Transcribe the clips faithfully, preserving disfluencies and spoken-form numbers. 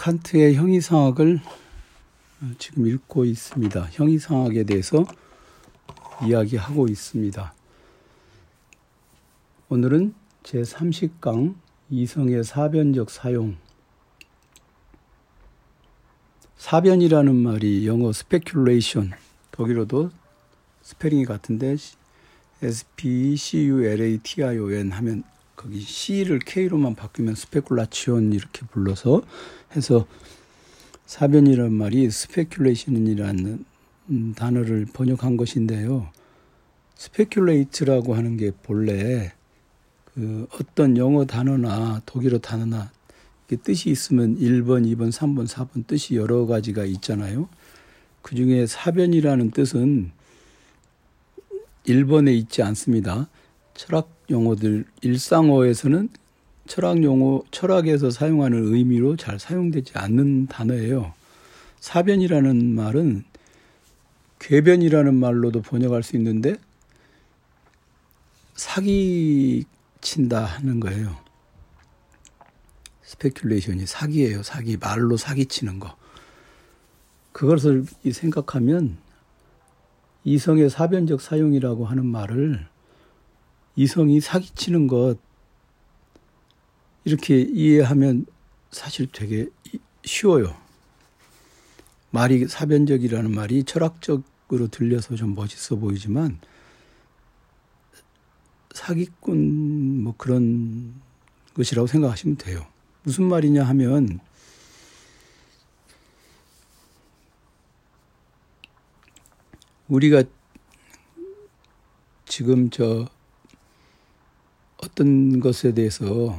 칸트의 형이상학을 지금 읽고 있습니다. 형이상학에 대해서 이야기하고 있습니다. 오늘은 제삼십 강 이성의 사변적 사용. 사변이라는 말이 영어 speculation, 독일어도 스페링이 같은데 에스 피 씨 유 엘 에이 티 아이 오 엔 하면 거기 C를 K로만 바꾸면 스페쿨라치온 이렇게 불러서 해서 사변이라는 말이 스페큘레이션이라는 단어를 번역한 것인데요. 스페큘레이트라고 하는 게 본래 그 어떤 영어 단어나 독일어 단어나 뜻이 있으면 일 번, 이 번, 삼 번, 사 번 뜻이 여러 가지가 있잖아요. 그 중에 사변이라는 뜻은 일 번에 있지 않습니다. 철학 용어들, 일상어에서는 철학 용어, 철학에서 사용하는 의미로 잘 사용되지 않는 단어예요. 사변이라는 말은 궤변이라는 말로도 번역할 수 있는데 사기친다 하는 거예요. 스페큘레이션이 사기예요. 사기, 말로 사기치는 거. 그것을 생각하면 이성의 사변적 사용이라고 하는 말을 이성이 사기치는 것 이렇게 이해하면 사실 되게 쉬워요. 말이 사변적이라는 말이 철학적으로 들려서 좀 멋있어 보이지만 사기꾼 뭐 그런 것이라고 생각하시면 돼요. 무슨 말이냐 하면 우리가 지금 저 어떤 것에 대해서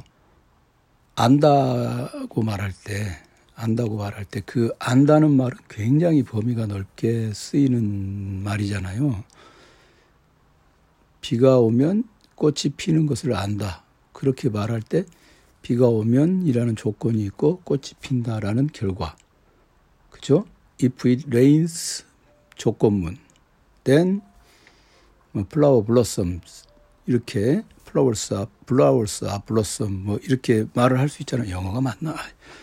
안다고 말할 때, 안다고 말할 때 그 안다는 말은 굉장히 범위가 넓게 쓰이는 말이잖아요. 비가 오면 꽃이 피는 것을 안다. 그렇게 말할 때 비가 오면이라는 조건이 있고 꽃이 핀다라는 결과. 그죠? If it rains 조건문. Then flower blossoms. 이렇게 flowers are, flowers are blossom. 뭐 이렇게 말을 할 수 있잖아요. 영어가 맞나?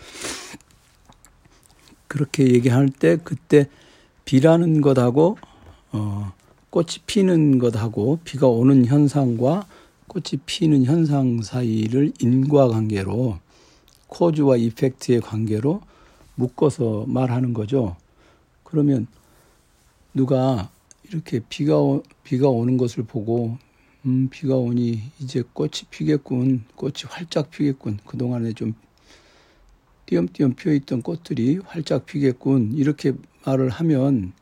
그렇게 얘기할 때 그때 비라는 것하고 어, 꽃이 피는 것하고 비가 오는 현상과 꽃이 피는 현상 사이를 인과관계로 코즈와 이펙트의 관계로 묶어서 말하는 거죠. 그러면 누가 이렇게 비가 오, 비가 오는 것을 보고 음, 비가 오니 이제 꽃이 피겠군. 꽃이 활짝 피겠군. 그동안에 좀 띄엄띄엄 피어있던 꽃들이 활짝 피겠군. 이렇게 말을 하면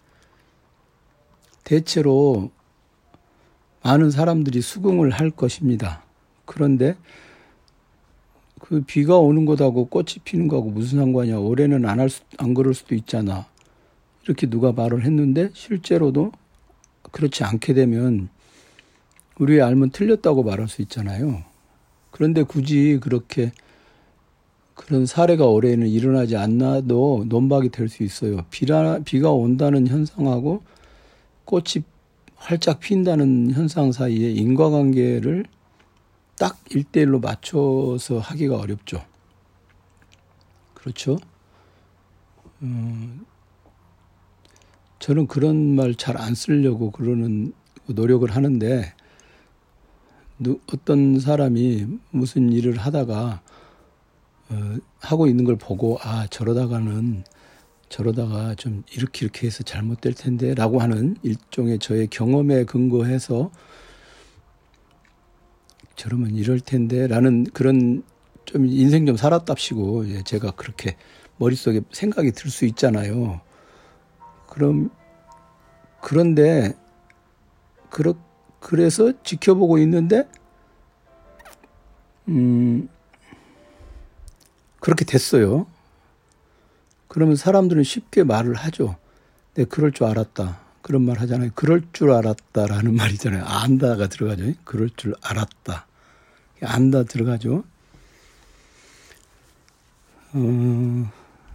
대체로 많은 사람들이 수긍을 할 것입니다. 그런데 그 비가 오는 것하고 꽃이 피는 것하고 무슨 상관이야. 올해는 안 할 수, 안 그럴 수도 있잖아. 이렇게 누가 말을 했는데 실제로도 그렇지 않게 되면 우리의 알면 틀렸다고 말할 수 있잖아요. 그런데 굳이 그렇게 그런 사례가 올해는 일어나지 않아도 논박이 될 수 있어요. 비라, 비가 온다는 현상하고 꽃이 활짝 핀다는 현상 사이에 인과관계를 딱 일대일로 맞춰서 하기가 어렵죠. 그렇죠? 음, 저는 그런 말 잘 안 쓰려고 그러는 노력을 하는데 어떤 사람이 무슨 일을 하다가 어, 하고 있는 걸 보고 아 저러다가는 저러다가 좀 이렇게 이렇게 해서 잘못될 텐데 라고 하는 일종의 저의 경험에 근거해서 저러면 이럴 텐데 라는 그런 좀 인생 좀 살았답시고 제가 그렇게 머릿속에 생각이 들 수 있잖아요. 그럼 그런데 그렇 그래서 지켜보고 있는데 음 그렇게 됐어요. 그러면 사람들은 쉽게 말을 하죠. 네, 그럴 줄 알았다. 그런 말 하잖아요. 그럴 줄 알았다라는 말이잖아요. 안다가 들어가죠. 그럴 줄 알았다. 안다 들어가죠. 어,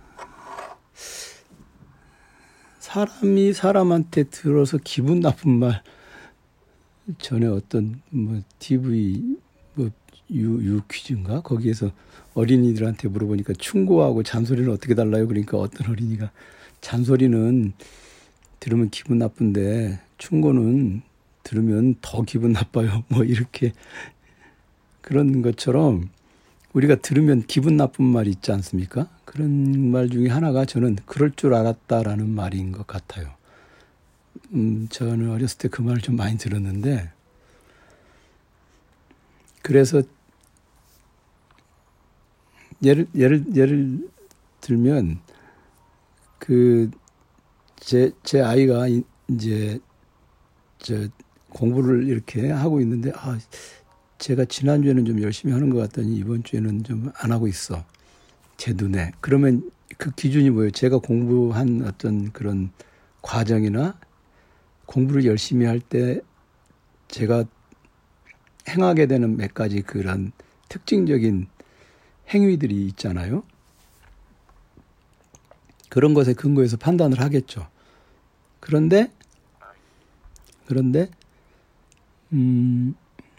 사람이 사람한테 들어서 기분 나쁜 말 전에 어떤 뭐 티비 뭐 유, 유 퀴즈인가? 거기에서 어린이들한테 물어보니까 충고하고 잔소리는 어떻게 달라요? 그러니까 어떤 어린이가 잔소리는 들으면 기분 나쁜데 충고는 들으면 더 기분 나빠요. 뭐 이렇게 그런 것처럼 우리가 들으면 기분 나쁜 말이 있지 않습니까? 그런 말 중에 하나가 저는 그럴 줄 알았다라는 말인 것 같아요. 음, 저는 어렸을 때 그 말을 좀 많이 들었는데 그래서 예를 예를 예를 들면 그 제 제 아이가 이제 저 공부를 이렇게 하고 있는데 아 제가 지난주에는 좀 열심히 하는 것 같더니 이번 주에는 좀 안 하고 있어. 제 눈에. 그러면 그 기준이 뭐예요? 제가 공부한 어떤 그런 과정이나 공부를 열심히 할 때 제가 행하게 되는 몇 가지 그런 특징적인 행위들이 있잖아요. 그런 것에 근거해서 판단을 하겠죠. 그런데 그런데 음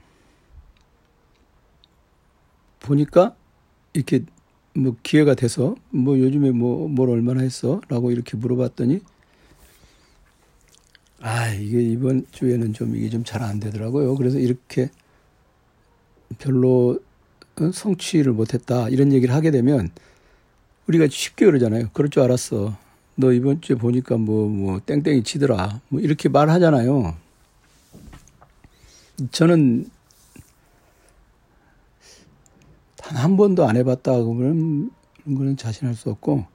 보니까 이렇게 뭐 기회가 돼서 뭐 요즘에 뭐 뭘 얼마나 했어? 라고 이렇게 물어봤더니 아 이게 이번 주에는 좀 이게 좀 잘 안 되더라고요. 그래서 이렇게 별로 성취를 못했다 이런 얘기를 하게 되면 우리가 쉽게 그러잖아요. 그럴 줄 알았어. 너 이번 주에 보니까 뭐 뭐 땡땡이 치더라. 뭐 이렇게 말하잖아요. 저는 단 한 번도 안 해봤다 그러면 그건 자신할 수 없고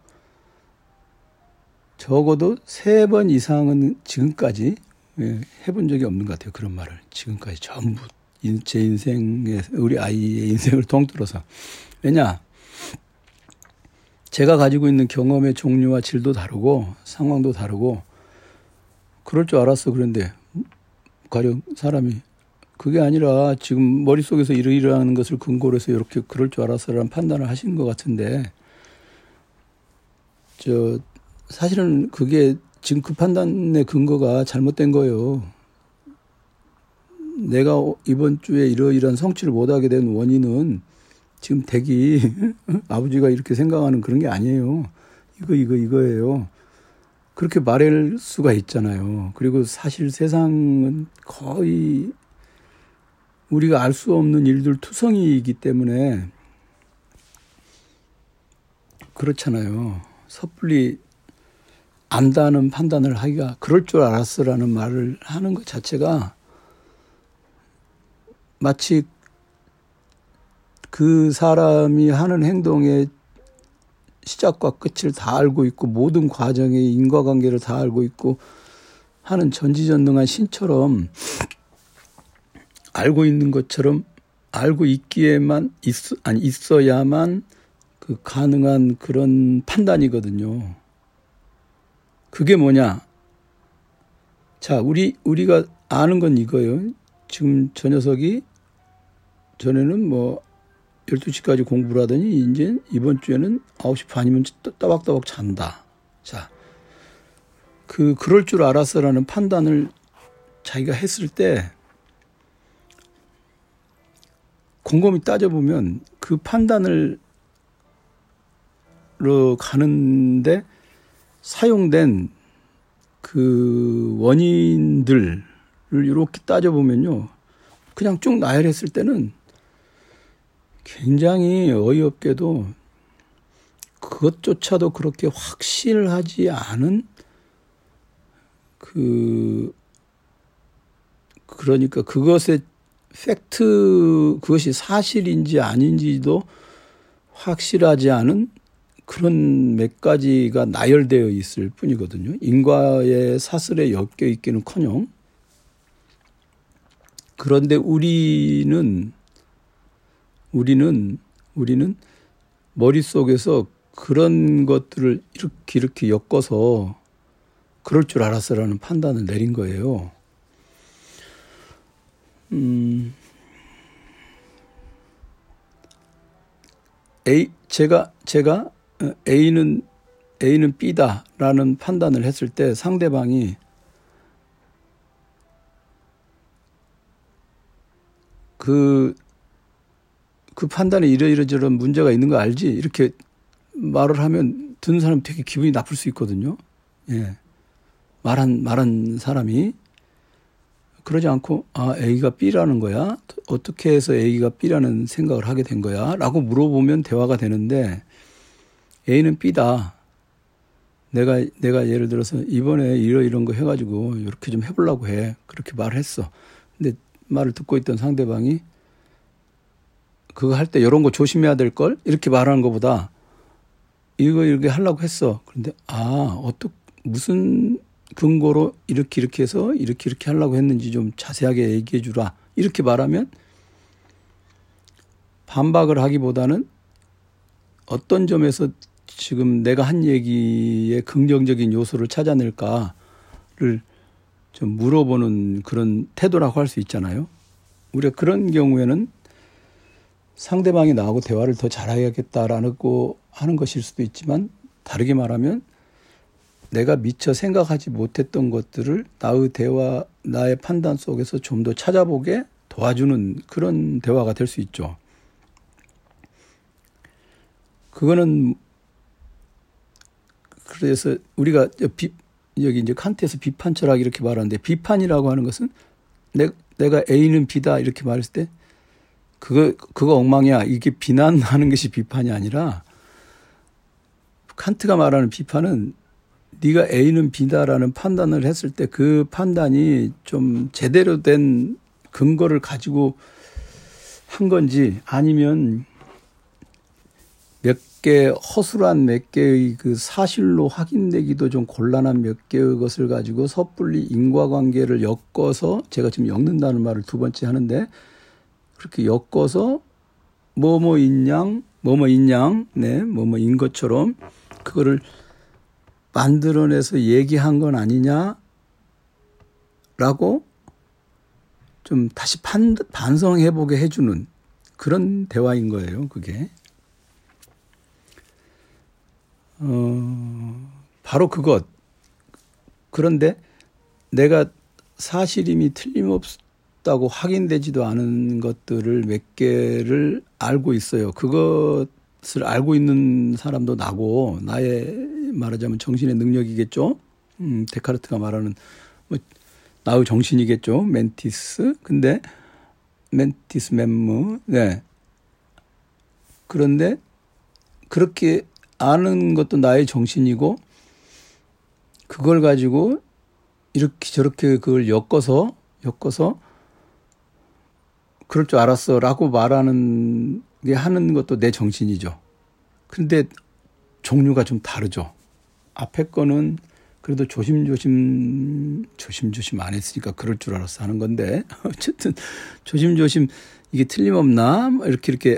적어도 세 번 이상은 지금까지 해본 적이 없는 것 같아요. 그런 말을 지금까지 전부 제 인생에 우리 아이의 인생을 통틀어서. 왜냐? 제가 가지고 있는 경험의 종류와 질도 다르고 상황도 다르고 그럴 줄 알았어. 그런데 가령 사람이 그게 아니라 지금 머릿속에서 이러이러하는 것을 근거로 해서 이렇게 그럴 줄 알았어라는 판단을 하신 것 같은데 저 사실은 그게 지금 그 판단의 근거가 잘못된 거예요. 내가 이번 주에 이러이러한 성취를 못하게 된 원인은 지금 댁이 아버지가 이렇게 생각하는 그런 게 아니에요. 이거 이거 이거예요. 그렇게 말할 수가 있잖아요. 그리고 사실 세상은 거의 우리가 알 수 없는 일들 투성이이기 때문에 그렇잖아요. 섣불리 안다는 판단을 하기가 그럴 줄 알았어라는 말을 하는 것 자체가 마치 그 사람이 하는 행동의 시작과 끝을 다 알고 있고 모든 과정의 인과관계를 다 알고 있고 하는 전지전능한 신처럼 알고 있는 것처럼 알고 있기에만 있, 아니 있어야만 그 가능한 그런 판단이거든요. 그게 뭐냐? 자, 우리 우리가 아는 건 이거예요. 지금 저 녀석이 전에는 뭐 열두 시까지 공부를 하더니 이제 이번 주에는 아홉 시 반이면 따박따박 잔다. 자, 그 그럴 줄 알았어라는 판단을 자기가 했을 때 곰곰이 따져보면 그 판단을 로 가는데 사용된 그 원인들을 이렇게 따져보면요. 그냥 쭉 나열했을 때는 굉장히 어이없게도 그것조차도 그렇게 확실하지 않은 그 그러니까 그것의 팩트 그것이 사실인지 아닌지도 확실하지 않은 그런 몇 가지가 나열되어 있을 뿐이거든요. 인과의 사슬에 엮여 있기는커녕. 그런데 우리는 우리는 우리는 머릿속에서 그런 것들을 이렇게 이렇게 엮어서 그럴 줄 알았어라는 판단을 내린 거예요. 음, A 제가 제가 A는 A는 B다라는 판단을 했을 때 상대방이 그 그 판단에 이러이러저런 문제가 있는 거 알지? 이렇게 말을 하면 듣는 사람 되게 기분이 나쁠 수 있거든요. 예. 말한, 말한 사람이. 그러지 않고, 아, A가 B라는 거야? 어떻게 해서 A가 B라는 생각을 하게 된 거야? 라고 물어보면 대화가 되는데, A는 B다. 내가, 내가 예를 들어서 이번에 이러 이런 거 해가지고 이렇게 좀 해보려고 해. 그렇게 말을 했어. 근데 말을 듣고 있던 상대방이 그거 할 때 이런 거 조심해야 될 걸? 이렇게 말하는 것보다 이거 이렇게 하려고 했어. 그런데, 아, 어떻게, 무슨 근거로 이렇게 이렇게 해서 이렇게 이렇게 하려고 했는지 좀 자세하게 얘기해 주라. 이렇게 말하면 반박을 하기보다는 어떤 점에서 지금 내가 한 얘기의 긍정적인 요소를 찾아낼까를 좀 물어보는 그런 태도라고 할 수 있잖아요. 우리가 그런 경우에는 상대방이 나하고 대화를 더 잘해야겠다라고 하는 것일 수도 있지만, 다르게 말하면 내가 미처 생각하지 못했던 것들을 나의 대화, 나의 판단 속에서 좀 더 찾아보게 도와주는 그런 대화가 될 수 있죠. 그거는 그래서 우리가 비, 여기 이제 칸트에서 비판 철학 이렇게 말하는데, 비판이라고 하는 것은 내, 내가 A는 B다 이렇게 말했을 때 그거 그거 엉망이야, 이게 비난하는 것이 비판이 아니라, 칸트가 말하는 비판은 네가 A는 B다라는 판단을 했을 때 그 판단이 좀 제대로 된 근거를 가지고 한 건지, 아니면 몇 개 허술한 몇 개의 그 사실로 확인되기도 좀 곤란한 몇 개의 것을 가지고 섣불리 인과관계를 엮어서, 제가 지금 엮는다는 말을 두 번째 하는데, 그렇게 엮어서 뭐뭐 인양 뭐뭐 인양 네 뭐뭐인 것처럼 그거를 만들어내서 얘기한 건 아니냐라고 좀 다시 판, 반성해보게 해주는 그런 대화인 거예요, 그게. 어, 바로 그것. 그런데 내가 사실임이 틀림없다고 확인되지도 않은 것들을 몇 개를 알고 있어요. 그것을 알고 있는 사람도 나고, 나의 말하자면 정신의 능력이겠죠. 음, 데카르트가 말하는 뭐 나의 정신이겠죠. 멘티스. 근데 멘티스 멘무. 네. 그런데 그렇게 아는 것도 나의 정신이고, 그걸 가지고 이렇게 저렇게 그걸 엮어서 엮어서 그럴 줄 알았어라고 말하는 게 하는 것도 내 정신이죠. 그런데 종류가 좀 다르죠. 앞에 거는 그래도 조심조심 조심조심 안 했으니까 그럴 줄 알았어 하는 건데, 어쨌든 조심조심 이게 틀림없나 이렇게 이렇게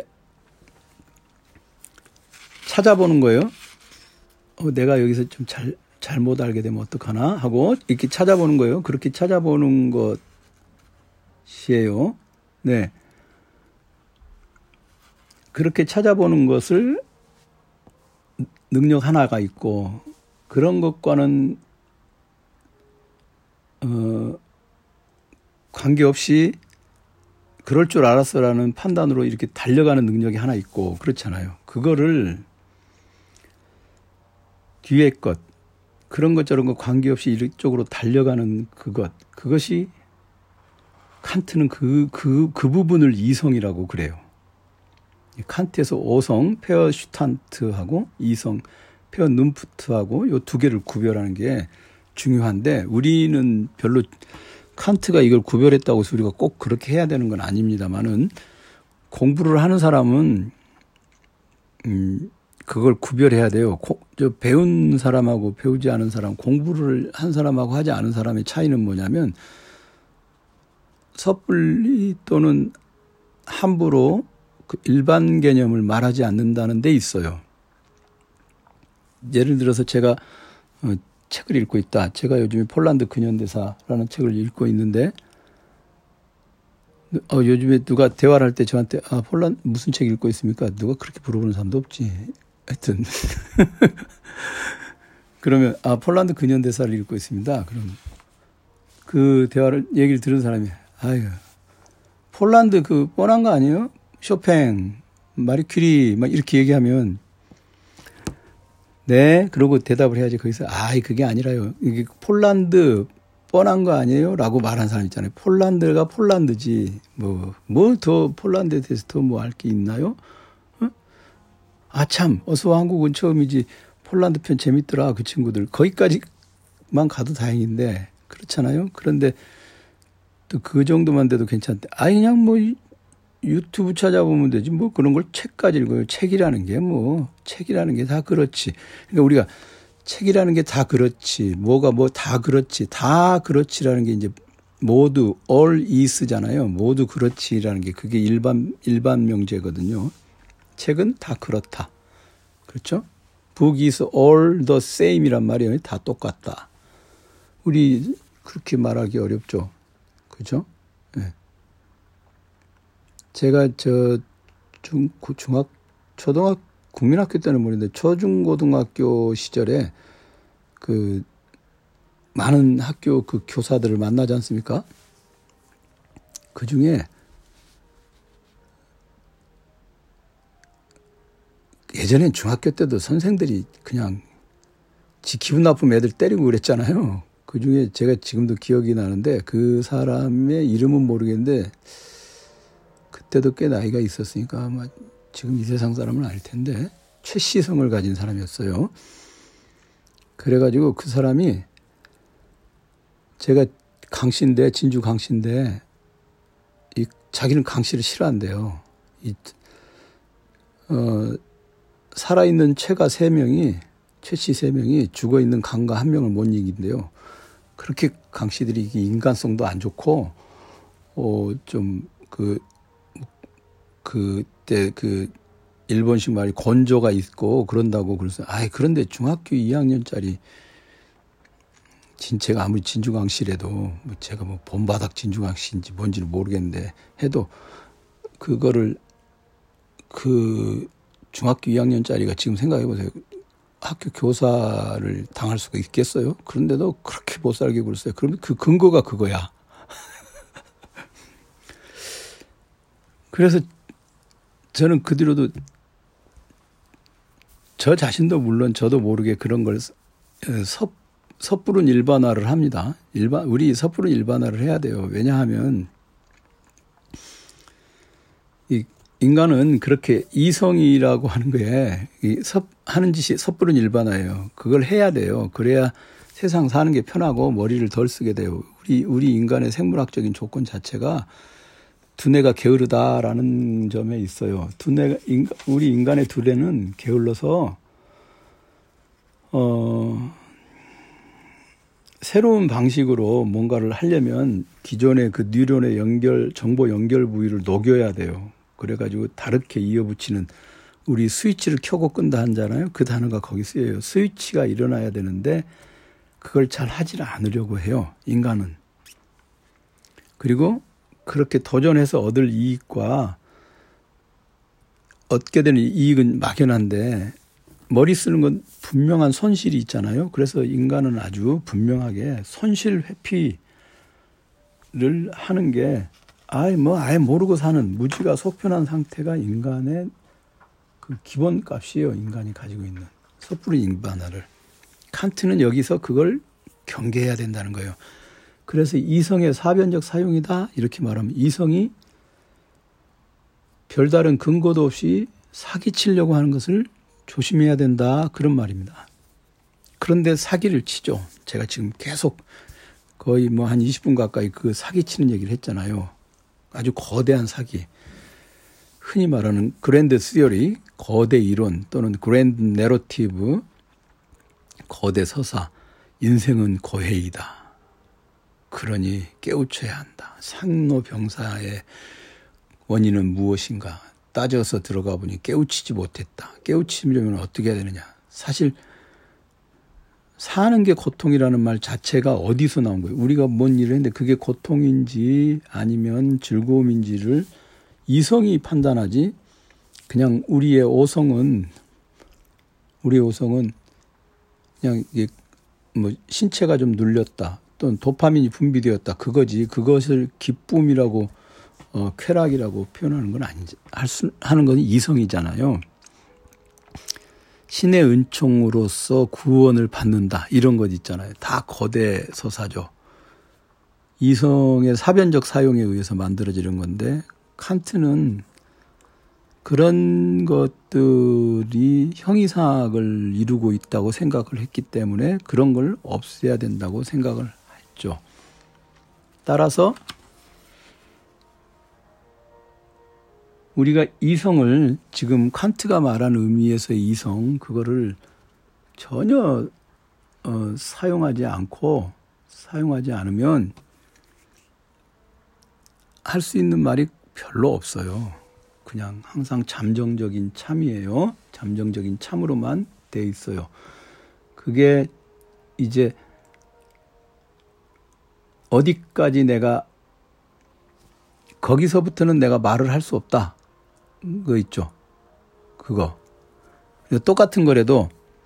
찾아보는 거예요. 어, 내가 여기서 좀 잘, 잘못 알게 되면 어떡하나 하고 이렇게 찾아보는 거예요. 그렇게 찾아보는 것이에요. 네. 그렇게 찾아보는 것을 능력 하나가 있고, 그런 것과는 어, 관계없이 그럴 줄 알았어라는 판단으로 이렇게 달려가는 능력이 하나 있고, 그렇잖아요. 그거를 뒤에 것, 그런 것 저런 것 관계없이 이쪽으로 달려가는 그것, 그것이 칸트는 그, 그, 그 부분을 이성이라고 그래요. 칸트에서 오성, 페어슈탄트하고 이성, 페어눈프트하고 이 두 개를 구별하는 게 중요한데, 우리는 별로 칸트가 이걸 구별했다고 해서 우리가 꼭 그렇게 해야 되는 건 아닙니다만은, 공부를 하는 사람은 음, 그걸 구별해야 돼요. 고, 저 배운 사람하고 배우지 않은 사람, 공부를 한 사람하고 하지 않은 사람의 차이는 뭐냐면, 섣불리 또는 함부로 그 일반 개념을 말하지 않는다는 데 있어요. 예를 들어서 제가 어, 책을 읽고 있다. 제가 요즘에 폴란드 근현대사라는 책을 읽고 있는데, 어, 요즘에 누가 대화를 할 때 저한테, 아, 폴란드 무슨 책 읽고 있습니까? 누가 그렇게 물어보는 사람도 없지. 하여튼. 그러면, 아, 폴란드 근현대사를 읽고 있습니다. 그럼 그 대화를, 얘기를 들은 사람이, 아유, 폴란드 그 뻔한 거 아니에요? 쇼팽, 마리 큐리 막 이렇게 얘기하면 네 그러고 대답을 해야지. 거기서 아 그게 아니라요. 이게 폴란드 뻔한 거 아니에요? 라고 말한 사람 있잖아요. 폴란드가 폴란드지 뭐 뭐 더 폴란드에 대해서 더 뭐 알 게 있나요? 어? 아 참 어서와 한국은 처음이지. 폴란드 편 재밌더라. 그 친구들 거기까지만 가도 다행인데 그렇잖아요. 그런데 또 그 정도만 돼도 괜찮대. 아 그냥 뭐 유튜브 찾아보면 되지 뭐 그런 걸 책까지 읽어요. 책이라는 게 뭐 책이라는 게 다 그렇지. 그러니까 우리가 책이라는 게 다 그렇지 뭐가 뭐 다 그렇지 다 그렇지라는 게 이제 모두 all is잖아요. 모두 그렇지라는 게 그게 일반 일반 명제거든요. 책은 다 그렇다. 그렇죠? book is all the same이란 말이에요. 다 똑같다. 우리 그렇게 말하기 어렵죠. 그죠? 네. 제가 저 중, 중학, 초등학, 국민학교 때는 모르는데 초중고등학교 시절에 그 많은 학교 그 교사들을 만나지 않습니까? 그 중에 예전엔 중학교 때도 선생들이 그냥 지 기분 나쁜 애들 때리고 그랬잖아요. 그 중에 제가 지금도 기억이 나는데 그 사람의 이름은 모르겠는데 그때도 꽤 나이가 있었으니까 아마 지금 이 세상 사람은 알 텐데 최씨성을 가진 사람이었어요. 그래가지고 그 사람이 제가 강씨인데 진주 강씨인데 이 자기는 강씨를 싫어한대요. 이, 어, 살아있는 최가 세 명이 최씨 세 명이 죽어있는 강가 한 명을 못 이긴대요. 그렇게 강씨들이 인간성도 안 좋고 어, 좀 그 그때 그 일본식 말이 건조가 있고 그런다고 그래서 아이 그런데 중학교 이 학년짜리 진체가 아무리 진주강씨래도 뭐 제가 뭐 본바닥 진주강씨인지 뭔지는 모르겠는데 해도 그거를 그 중학교 이 학년짜리가 지금 생각해 보세요. 학교 교사를 당할 수가 있겠어요? 그런데도 그렇게 못 살게 굴었어요. 그러면 그 근거가 그거야. 그래서 저는 그 뒤로도 저 자신도 물론 저도 모르게 그런 걸 섣, 섣부른 일반화를 합니다. 일반, 우리 섣부른 일반화를 해야 돼요. 왜냐하면 이 인간은 그렇게 이성이라고 하는 거에 이 섭, 하는 짓이 섣부른 일반화예요. 그걸 해야 돼요. 그래야 세상 사는 게 편하고 머리를 덜 쓰게 돼요. 우리, 우리 인간의 생물학적인 조건 자체가 두뇌가 게으르다라는 점에 있어요. 두뇌가, 인간, 우리 인간의 두뇌는 게을러서, 어, 새로운 방식으로 뭔가를 하려면 기존의 그 뉴런의 연결, 정보 연결 부위를 녹여야 돼요. 그래가지고 다르게 이어붙이는 우리 스위치를 켜고 끈다 하잖아요. 그 단어가 거기 쓰여요. 스위치가 일어나야 되는데 그걸 잘 하질 않으려고 해요. 인간은. 그리고 그렇게 도전해서 얻을 이익과 얻게 되는 이익은 막연한데 머리 쓰는 건 분명한 손실이 있잖아요. 그래서 인간은 아주 분명하게 손실 회피를 하는 게 아예 뭐 아예 모르고 사는 무지가 속편한 상태가 인간의 그 기본 값이에요. 인간이 가지고 있는 섣부른 인반화를. 칸트는 여기서 그걸 경계해야 된다는 거예요. 그래서 이성의 사변적 사용이다 이렇게 말하면 이성이 별다른 근거도 없이 사기치려고 하는 것을 조심해야 된다 그런 말입니다. 그런데 사기를 치죠. 제가 지금 계속 거의 뭐 한 이십 분 가까이 그 사기치는 얘기를 했잖아요. 아주 거대한 사기. 흔히 말하는 그랜드 시어리, 거대 이론 또는 그랜드 내러티브, 거대 서사, 인생은 고해이다. 그러니 깨우쳐야 한다. 상노병사의 원인은 무엇인가 따져서 들어가 보니 깨우치지 못했다. 깨우치려면 어떻게 해야 되느냐. 사실 사는 게 고통이라는 말 자체가 어디서 나온 거예요. 우리가 뭔 일을 했는데 그게 고통인지 아니면 즐거움인지를 이성이 판단하지. 그냥 우리의 오성은 우리의 오성은 그냥 이게 뭐 신체가 좀 눌렸다. 또는 도파민이 분비되었다. 그거지. 그것을 기쁨이라고 어, 쾌락이라고 표현하는 건 아니지. 할 수, 하는 건 이성이잖아요. 신의 은총으로서 구원을 받는다. 이런 것 있잖아요. 다 거대 서사죠. 이성의 사변적 사용에 의해서 만들어지는 건데 칸트는 그런 것들이 형이상학을 이루고 있다고 생각을 했기 때문에 그런 걸 없애야 된다고 생각을 했죠. 따라서 우리가 이성을 지금 칸트가 말한 의미에서의 이성 그거를 전혀 어, 사용하지 않고 사용하지 않으면 할 수 있는 말이 별로 없어요. 그냥 항상 잠정적인 참이에요. 잠정적인 참으로만 돼 있어요. 그게 이제 어디까지 내가 거기서부터는 내가 말을 할 수 없다. 그거 있죠. 그거. 똑같은 거라도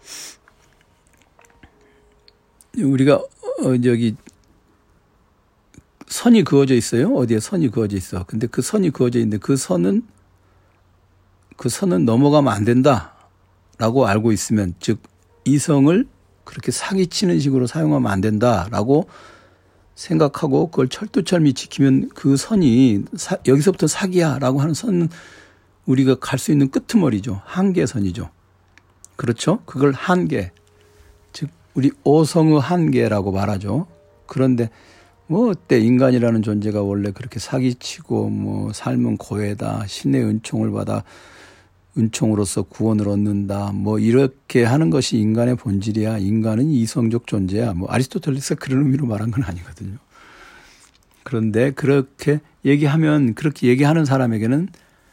우리가 어, 저기 선이 그어져 있어요. 어디에 선이 그어져 있어. 근데 그 선이 그어져 있는데 그 선은 그 선은 넘어가면 안 된다라고 알고 있으면 즉 이성을 그렇게 사기치는 식으로 사용하면 안 된다라고 생각하고 그걸 철두철미 지키면 그 선이 사, 여기서부터 사기야라고 하는 선은 우리가 갈 수 있는 끄트머리죠. 한계선이죠. 그렇죠? 그걸 한계, 즉 우리 오성의 한계라고 말하죠. 그런데 뭐 어때 인간이라는 존재가 원래 그렇게 사기치고 뭐 삶은 고해다, 신의 은총을 받아 은총으로서 구원을 얻는다, 뭐 이렇게 하는 것이 인간의 본질이야. 인간은 이성적 존재야. 뭐 아리스토텔레스가 그런 의미로 말한 건 아니거든요. 그런데 그렇게 얘기하면 그렇게 얘기하는 사람에게는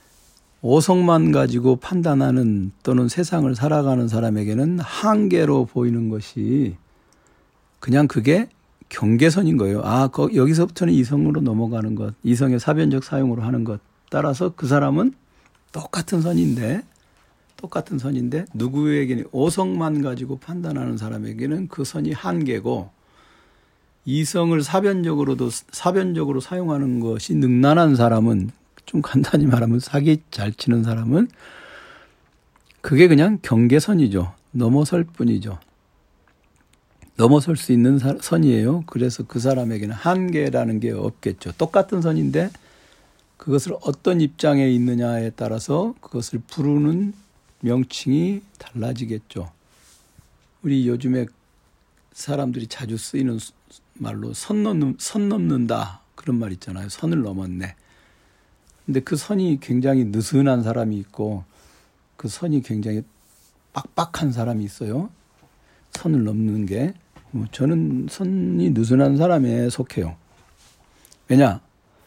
오성만 가지고 판단하는 또는 세상을 살아가는 사람에게는 한계로 보이는 것이 그냥 그게 경계선인 거예요. 아, 여기서부터는 이성으로 넘어가는 것, 이성의 사변적 사용으로 하는 것. 따라서 그 사람은 똑같은 선인데, 똑같은 선인데 누구에게는 오성만 가지고 판단하는 사람에게는 그 선이 한계고 이성을 사변적으로도 사변적으로 사용하는 것이 능란한 사람은 좀 간단히 말하면 사기 잘 치는 사람은 그게 그냥 경계선이죠. 넘어설 뿐이죠. 넘어설 수 있는 선이에요. 그래서 그 사람에게는 한계라는 게 없겠죠. 똑같은 선인데 그것을 어떤 입장에 있느냐에 따라서 그것을 부르는 명칭이 달라지겠죠. 우리 요즘에 사람들이 자주 쓰이는 말로 선, 넘는, 선 넘는다 그런 말 있잖아요. 선을 넘었네. 근데 그 선이 굉장히 느슨한 사람이 있고 그 선이 굉장히 빡빡한 사람이 있어요. 선을 넘는 게. 뭐 저는 선이 느슨한 사람에 속해요. 왜냐?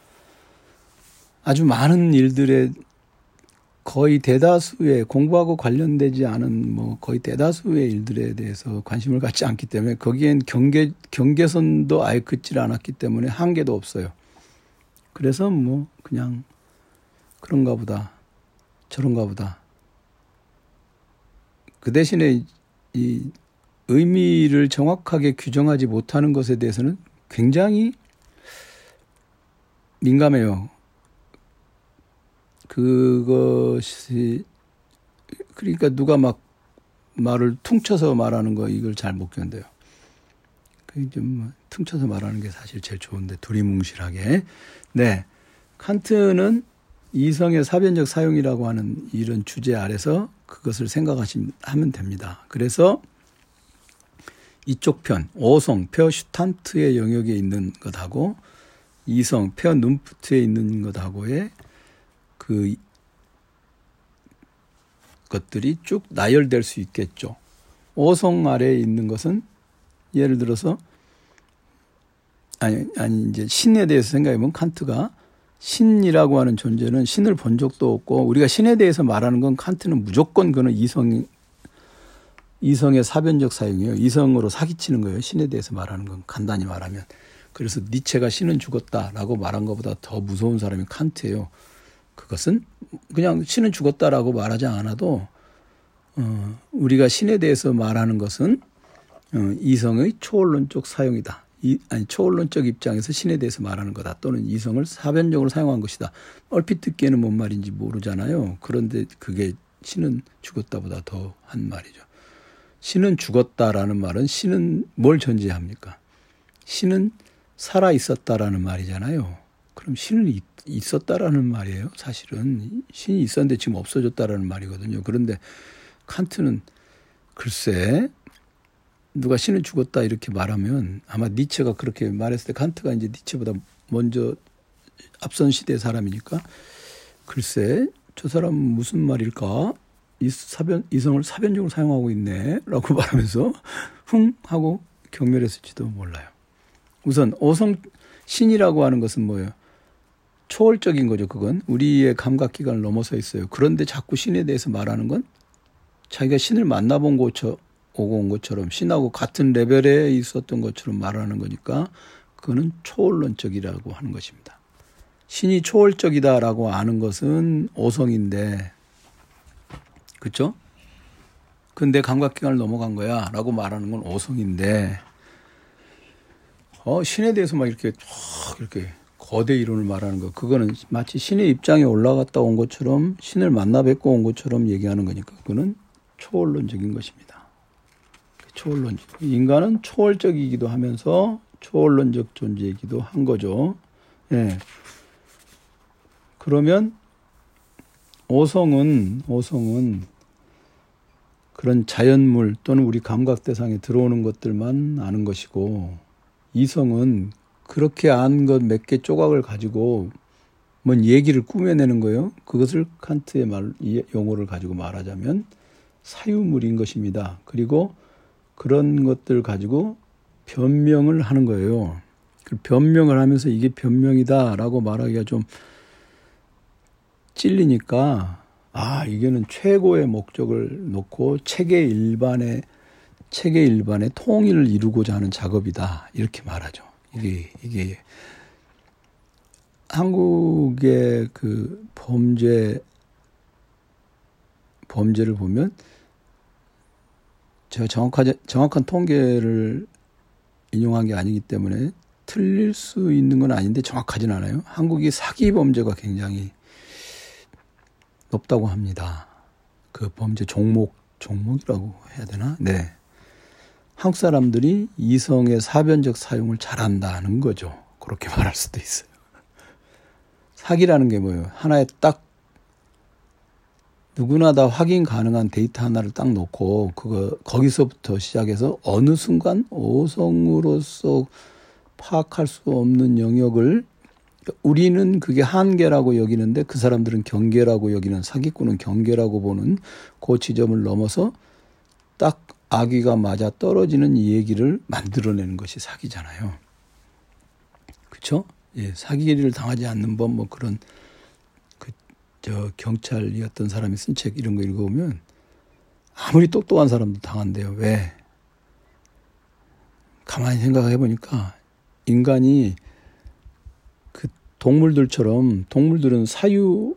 아주 많은 일들에 거의 대다수의 공부하고 관련되지 않은 뭐 거의 대다수의 일들에 대해서 관심을 갖지 않기 때문에 거기엔 경계, 경계선도 아예 긋질 않았기 때문에 한계도 없어요. 그래서 뭐 그냥 그런가 보다 저런가 보다. 그 대신에 이 의미를 정확하게 규정하지 못하는 것에 대해서는 굉장히 민감해요. 그것이 그러니까 누가 막 말을 퉁쳐서 말하는 거 이걸 잘 못 견뎌요. 그 좀 퉁쳐서 말하는 게 사실 제일 좋은데 두리뭉실하게. 네, 칸트는 이성의 사변적 사용이라고 하는 이런 주제 아래서 그것을 생각하시면 됩니다. 그래서 이쪽 편 오성 페어 슈탄트의 영역에 있는 것하고 이성 페어 눈프트에 있는 것하고의 그 것들이 쭉 나열될 수 있겠죠. 오성 아래에 있는 것은 예를 들어서 아니 아니 이제 신에 대해서 생각해보면 칸트가 신이라고 하는 존재는 신을 본 적도 없고 우리가 신에 대해서 말하는 건 칸트는 무조건 그는 이성 이성의 사변적 사용이에요. 이성으로 사기치는 거예요. 신에 대해서 말하는 건 간단히 말하면. 그래서 니체가 신은 죽었다라고 말한 것보다 더 무서운 사람이 칸트예요. 그것은 그냥 신은 죽었다라고 말하지 않아도 어, 우리가 신에 대해서 말하는 것은 어, 이성의 초월론적 사용이다. 이, 아니 초월론적 입장에서 신에 대해서 말하는 거다. 또는 이성을 사변적으로 사용한 것이다. 얼핏 듣기에는 뭔 말인지 모르잖아요. 그런데 그게 신은 죽었다보다 더 한 말이죠. 신은 죽었다라는 말은 신은 뭘 전제합니까? 신은 살아 있었다라는 말이잖아요. 그럼 신은 있, 있었다라는 말이에요. 사실은 신이 있었는데 지금 없어졌다라는 말이거든요. 그런데 칸트는 글쎄 누가 신은 죽었다 이렇게 말하면 아마 니체가 그렇게 말했을 때 칸트가 이제 니체보다 먼저 앞선 시대의 사람이니까 글쎄 저 사람 무슨 말일까? 이 사변, 이성을 사변적으로 사용하고 있네 라고 말하면서 흥 하고 경멸했을지도 몰라요. 우선 오성 신이라고 하는 것은 뭐예요? 초월적인 거죠. 그건 우리의 감각기관을 넘어서 있어요. 그런데 자꾸 신에 대해서 말하는 건 자기가 신을 만나본 것처럼 오고 온 것처럼 신하고 같은 레벨에 있었던 것처럼 말하는 거니까 그거는 초월론적이라고 하는 것입니다. 신이 초월적이다라고 아는 것은 오성인데 그렇죠? 근데 감각기관을 넘어간 거야 라고 말하는 건 오성인데 어, 신에 대해서 막 이렇게 이렇게 거대 이론을 말하는 거 그거는 마치 신의 입장에 올라갔다 온 것처럼 신을 만나 뵙고 온 것처럼 얘기하는 거니까 그거는 초월론적인 것입니다. 초월론적. 인간은 초월적이기도 하면서 초월론적 존재이기도 한 거죠. 예. 그러면 오성은 오성은 그런 자연물 또는 우리 감각 대상에 들어오는 것들만 아는 것이고 이성은 그렇게 안 것 몇 개 조각을 가지고 뭔 얘기를 꾸며내는 거예요. 그것을 칸트의 말, 용어를 가지고 말하자면 사유물인 것입니다. 그리고 그런 것들 가지고 변명을 하는 거예요. 그 변명을 하면서 이게 변명이다라고 말하기가 좀 찔리니까 아 이게는 최고의 목적을 놓고 체계 일반의 체계 일반의 통일을 이루고자 하는 작업이다 이렇게 말하죠. 이게 이게 한국의 그 범죄 범죄를 보면 제가 정확하지 정확한 통계를 인용한 게 아니기 때문에 틀릴 수 있는 건 아닌데 정확하진 않아요. 한국이 사기 범죄가 굉장히 높다고 합니다. 그 범죄 종목, 종목이라고 해야 되나? 네. 한국 사람들이 이성의 사변적 사용을 잘한다는 거죠. 그렇게 말할 수도 있어요. 사기라는 게 뭐예요? 하나에 딱 누구나 다 확인 가능한 데이터 하나를 딱 놓고 그거 거기서부터 시작해서 어느 순간 오성으로서 파악할 수 없는 영역을 우리는 그게 한계라고 여기는데 그 사람들은 경계라고 여기는 사기꾼은 경계라고 보는 그 지점을 넘어서 딱 아귀가 맞아 떨어지는 이 얘기를 만들어내는 것이 사기잖아요. 그렇죠? 예, 사기를 당하지 않는 법 뭐 그런 그 저 경찰이었던 사람이 쓴 책 이런 거 읽어보면 아무리 똑똑한 사람도 당한대요. 왜? 가만히 생각해 보니까 인간이 동물들처럼 동물들은 사유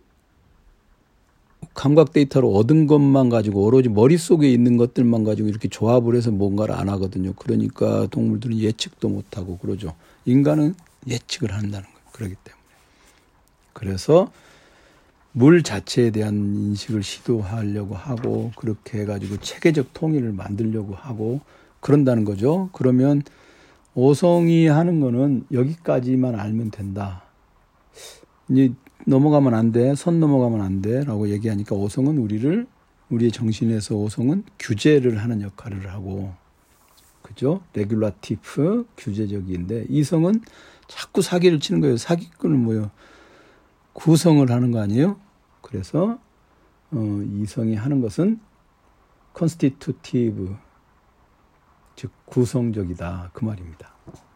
감각 데이터로 얻은 것만 가지고 오로지 머릿속에 있는 것들만 가지고 이렇게 조합을 해서 뭔가를 안 하거든요. 그러니까 동물들은 예측도 못하고 그러죠. 인간은 예측을 한다는 거예요. 그렇기 때문에. 그래서 물 자체에 대한 인식을 시도하려고 하고 그렇게 해가지고 체계적 통일을 만들려고 하고 그런다는 거죠. 그러면 오성이 하는 거는 여기까지만 알면 된다. 이제 넘어가면 안 돼, 선 넘어가면 안 돼라고 얘기하니까 오성은 우리를 우리의 정신에서 오성은 규제를 하는 역할을 하고, 그죠? 레귤라티프 규제적인데 이성은 자꾸 사기를 치는 거예요. 사기꾼은 뭐예요? 구성을 하는 거 아니에요? 그래서 어, 이성이 하는 것은 constitutive, 즉 구성적이다 그 말입니다.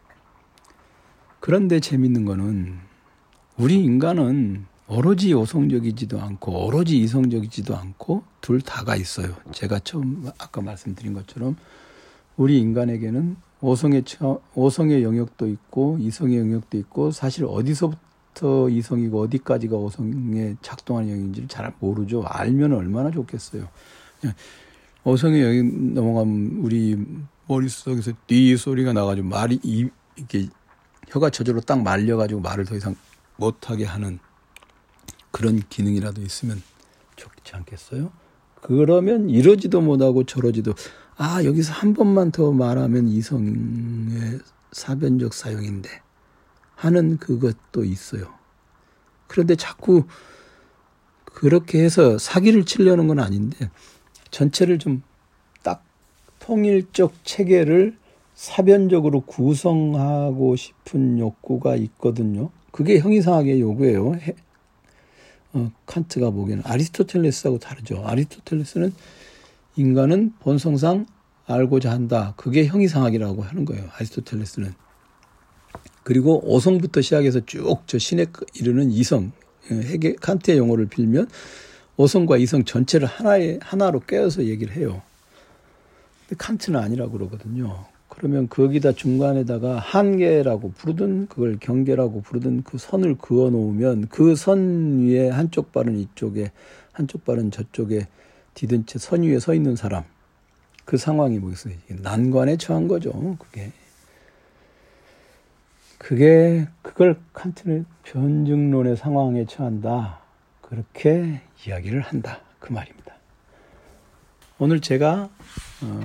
그런데 재밌는 거는 우리 인간은 오로지 오성적이지도 않고 오로지 이성적이지도 않고 둘 다가 있어요. 제가 처음 아까 말씀드린 것처럼 우리 인간에게는 오성의 오성의 영역도 있고 이성의 영역도 있고 사실 어디서부터 이성이고 어디까지가 오성에 작동하는 영역인지를 잘 모르죠. 알면 얼마나 좋겠어요. 오성의 영역 넘어가면 우리 머릿속에서 띠 소리가 나가지고 말이 입 이렇게 혀가 저절로 딱 말려가지고 말을 더 이상 못하게 하는 그런 기능이라도 있으면 좋지 않겠어요? 그러면 이러지도 못하고 저러지도, 아, 여기서 한 번만 더 말하면 이성의 사변적 사용인데 하는 그것도 있어요. 그런데 자꾸 그렇게 해서 사기를 치려는 건 아닌데 전체를 좀 딱 통일적 체계를 사변적으로 구성하고 싶은 욕구가 있거든요. 그게 형이상학의 요구예요. 해, 어, 칸트가 보기에는 아리스토텔레스하고 다르죠. 아리스토텔레스는 인간은 본성상 알고자 한다. 그게 형이상학이라고 하는 거예요. 아리스토텔레스는. 그리고 오성부터 시작해서 쭉 저 신에 이르는 이성, 해계, 칸트의 용어를 빌면 오성과 이성 전체를 하나의, 하나로 꿰어서 얘기를 해요. 근데 칸트는 아니라고 그러거든요. 그러면 거기다 중간에다가 한계라고 부르든 그걸 경계라고 부르든 그 선을 그어 놓으면 그 선 위에 한쪽 발은 이쪽에 한쪽 발은 저쪽에 디든 채 선 위에 서 있는 사람, 그 상황이 뭐겠어요? 난관에 처한 거죠. 그게 그게 그걸 칸트는 변증론의 상황에 처한다, 그렇게 이야기를 한다, 그 말입니다. 오늘 제가 어,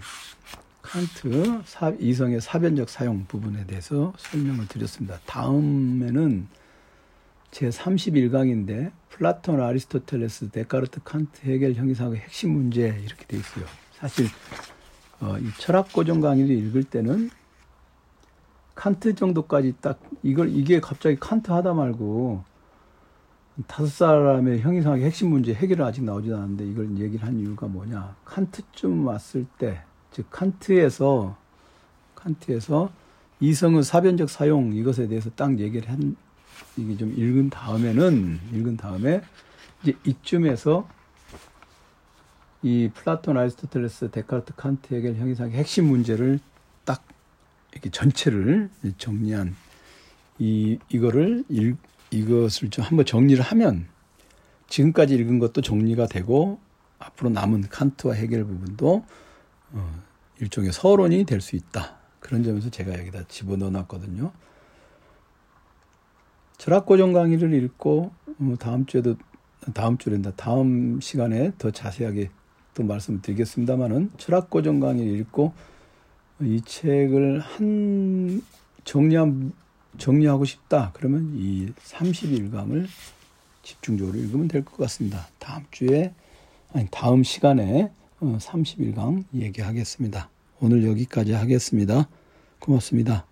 칸트 사, 이성의 사변적 사용 부분에 대해서 설명을 드렸습니다. 다음에는 제삼십일 강인데 플라톤, 아리스토텔레스, 데카르트, 칸트, 헤겔, 형이상학의 핵심 문제 이렇게 돼 있어요. 사실 어, 이 철학 고전 강의를 읽을 때는 칸트 정도까지 딱 이걸 이게 갑자기 칸트 하다 말고 다섯 사람의 형이상학의 핵심 문제 해결은 아직 나오지 않았는데 이걸 얘기를 한 이유가 뭐냐? 칸트쯤 왔을 때, 즉 칸트에서 칸트에서 이성의 사변적 사용 이것에 대해서 딱 얘기를 한, 이게 좀 읽은 다음에는 읽은 다음에 이제 이쯤에서 이 플라톤, 아리스토텔레스, 데카르트, 칸트, 헤겔, 형이상학의 핵심 문제를 딱 이렇게 전체를 정리한 이 이거를 읽 이것을 좀 한번 정리를 하면 지금까지 읽은 것도 정리가 되고 앞으로 남은 칸트와 헤겔 부분도 어, 일종의 서론이 될 수 있다. 그런 점에서 제가 여기다 집어넣어 놨거든요. 철학고전 강의를 읽고 어, 다음 주에도 다음 주랜다 다음 시간에 더 자세하게 또 말씀을 드리겠습니다만은 철학고전 강의를 읽고 이 책을 한 정리한 정리하고 싶다. 그러면 이 삼십일 강을 집중적으로 읽으면 될 것 같습니다. 다음 주에, 아니, 다음 시간에 삼십일 강 얘기하겠습니다. 오늘 여기까지 하겠습니다. 고맙습니다.